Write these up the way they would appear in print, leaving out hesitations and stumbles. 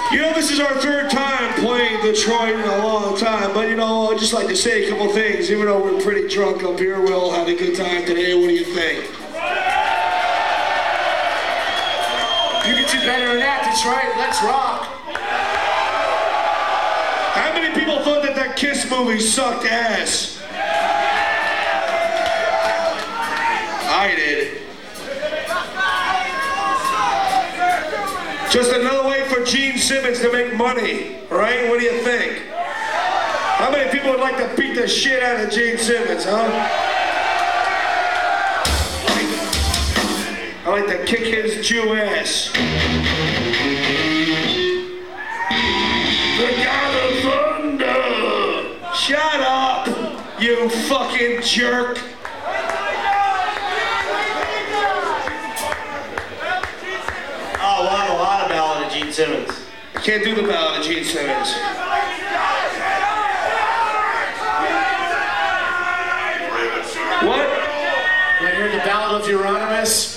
You know, this is our third time playing Detroit in a long time, but you know, I'd just like to say a couple things. Even though we're pretty drunk up here, we all had a good time today. What do you think? You can do better than that, Detroit. Let's rock. How many people thought that Kiss movie sucked ass? I did. Just another way for Gene Simmons to make money, right? What do you think? How many people would like to beat the shit out of Gene Simmons, huh? I like to kick his Jew ass. The God of Thunder! Shut up, you fucking jerk! Oh, we'll have a lot of Ballad of Gene Simmons. I can't do the Ballad of Gene Simmons. What? Want to hear the Ballad of Euronymous?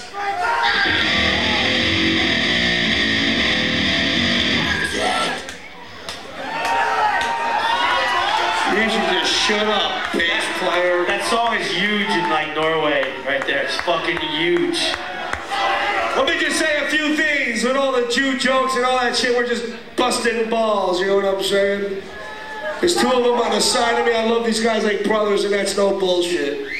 You should just shut up, bass player. That song is huge in like Norway, right there. It's fucking huge. Let me just say a few things with all the Jew jokes and all that shit. We're just busting balls, you know what I'm saying? There's two of them on the side of me. I love these guys like brothers, and that's no bullshit.